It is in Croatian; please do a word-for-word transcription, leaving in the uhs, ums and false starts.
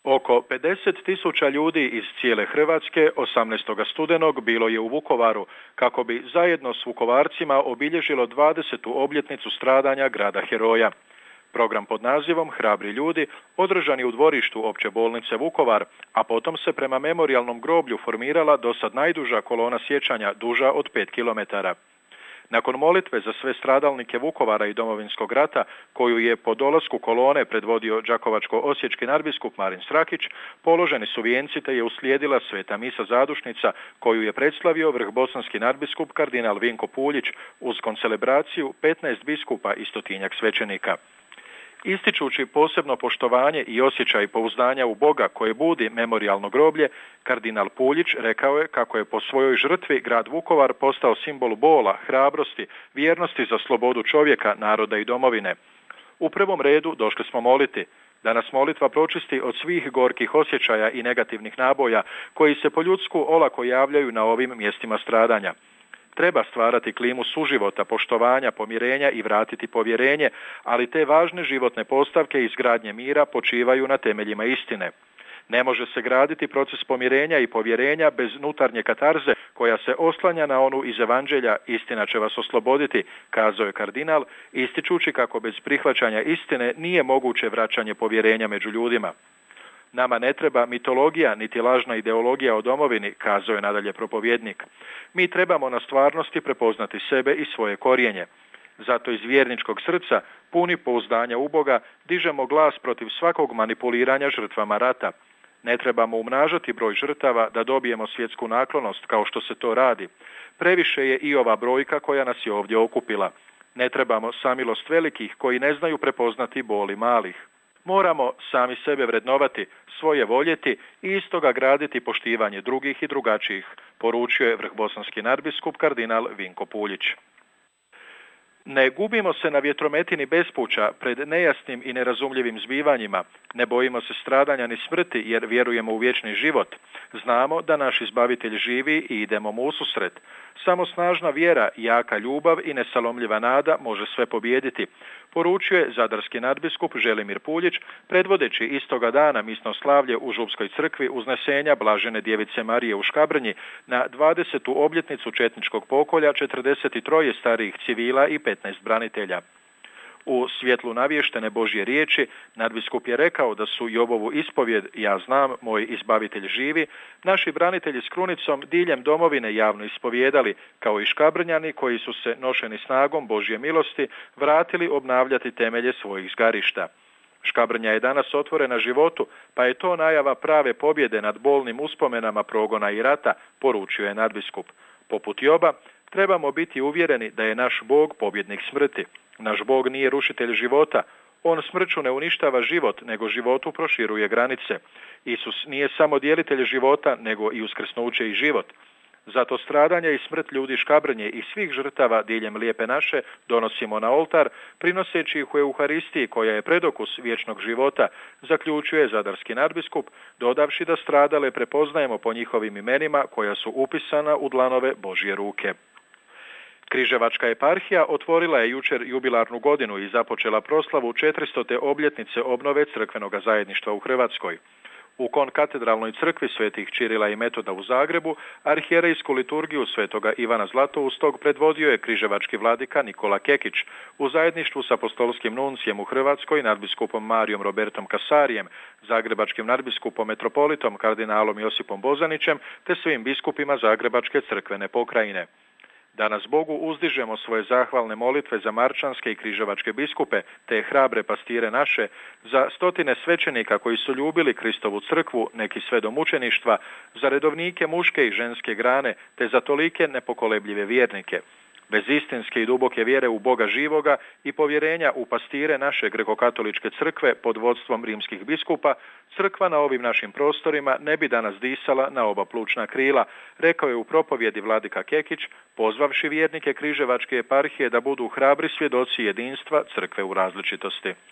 Oko pedeset tisuća ljudi iz cijele Hrvatske osamnaestog studenog bilo je u Vukovaru kako bi zajedno s Vukovarcima obilježilo dvadesetu obljetnicu stradanja grada heroja. Program pod nazivom Hrabri ljudi održan je u dvorištu Opće bolnice Vukovar, a potom se prema memorijalnom groblju formirala dosad najduža kolona sjećanja, duža od pet kilometara. Nakon molitve za sve stradalnike Vukovara i Domovinskog rata, koju je po dolasku kolone predvodio đakovačko-osječki nadbiskup Marin Strakić, položeni su vijenci te je uslijedila sveta misa zadušnica koju je predstavio vrhbosanski nadbiskup kardinal Vinko Puljić uz koncelebraciju petnaest biskupa i stotinjak svećenika. Ističući posebno poštovanje i osjećaj pouzdanja u Boga koje budi memorijalno groblje, kardinal Puljić rekao je kako je po svojoj žrtvi grad Vukovar postao simbol bola, hrabrosti, vjernosti za slobodu čovjeka, naroda i domovine. U prvom redu došli smo moliti da nas molitva pročisti od svih gorkih osjećaja i negativnih naboja koji se po ljudsku olako javljaju na ovim mjestima stradanja. Treba stvarati klimu suživota, poštovanja, pomirenja i vratiti povjerenje, ali te važne životne postavke izgradnje mira počivaju na temeljima istine. Ne može se graditi proces pomirenja i povjerenja bez unutarnje katarze koja se oslanja na onu iz evanđelja "Istina će vas osloboditi", kazao je kardinal, ističući kako bez prihvaćanja istine nije moguće vraćanje povjerenja među ljudima. Nama ne treba mitologija niti lažna ideologija o domovini, kazao je nadalje propovjednik. Mi trebamo na stvarnosti prepoznati sebe i svoje korijenje. Zato iz vjerničkog srca, puni pouzdanja u Boga, dižemo glas protiv svakog manipuliranja žrtvama rata. Ne trebamo umnažati broj žrtava da dobijemo svjetsku naklonost kao što se to radi. Previše je i ova brojka koja nas je ovdje okupila. Ne trebamo samilost velikih koji ne znaju prepoznati boli malih. Moramo sami sebe vrednovati, svoje voljeti i iz toga graditi poštivanje drugih i drugačijih, poručio je vrhbosanski nadbiskup kardinal Vinko Puljić. Ne gubimo se na vjetrometini bespuća pred nejasnim i nerazumljivim zbivanjima, ne bojimo se stradanja ni smrti jer vjerujemo u vječni život. Znamo da naš izbavitelj živi i idemo mu ususret. Samo snažna vjera, jaka ljubav i nesalomljiva nada može sve pobijediti, poručio je zadarski nadbiskup Želimir Puljić, predvodeći istoga dana misno slavlje u Župskoj crkvi uznesenja Blažene djevice Marije u Škabrnji na dvadesetu obljetnicu četničkog pokolja četrdeset tri starijih civila i petnaest branitelja. U svjetlu navještene Božje riječi, nadbiskup je rekao da su Jobovu ispovjed "Ja znam, moj izbavitelj živi" naši branitelji s krunicom diljem domovine javno ispovjedali, kao i Škabrnjani koji su se, nošeni snagom Božje milosti, vratili obnavljati temelje svojih zgarišta. Škabrnja je danas otvorena životu, pa je to najava prave pobjede nad bolnim uspomenama progona i rata, poručio je nadbiskup. Poput Joba, trebamo biti uvjereni da je naš Bog pobjednik smrti. Naš Bog nije rušitelj života. On smrću ne uništava život, nego životu proširuje granice. Isus nije samo djelitelj života, nego i uskrsnuće i život. Zato stradanje i smrt ljudi Škabrnje i svih žrtava diljem Lijepe naše donosimo na oltar, prinoseći ih u Euharistiji koja je predokus vječnog života, zaključuje zadarski nadbiskup, dodavši da stradale prepoznajemo po njihovim imenima koja su upisana u dlanove Božje ruke. Križevačka eparhija otvorila je jučer jubilarnu godinu i započela proslavu četiristote obljetnice obnove crkvenoga zajedništva u Hrvatskoj. U konkatedralnoj crkvi svetih Čirila i Metoda u Zagrebu arhijerejsku liturgiju svetoga Ivana Zlatoustog predvodio je križevački vladika Nikola Kekić u zajedništvu s apostolskim nuncijem u Hrvatskoj nadbiskupom Marijom Robertom Kasarijem, zagrebačkim nadbiskupom metropolitom kardinalom Josipom Bozanićem te svim biskupima Zagrebačke crkvene pokrajine. Danas Bogu uzdižemo svoje zahvalne molitve za marčanske i križevačke biskupe, te hrabre pastire naše, za stotine svećenika koji su ljubili Kristovu crkvu, neki sve do mučeništva, za redovnike muške i ženske grane, te za tolike nepokolebljive vjernike. Bez istinske i duboke vjere u Boga živoga i povjerenja u pastire naše grekokatoličke crkve pod vodstvom rimskih biskupa, crkva na ovim našim prostorima ne bi danas disala na oba plućna krila, rekao je u propovjedi vladika Kekić, pozvavši vjernike križevačke eparhije da budu hrabri svjedoci jedinstva crkve u različitosti.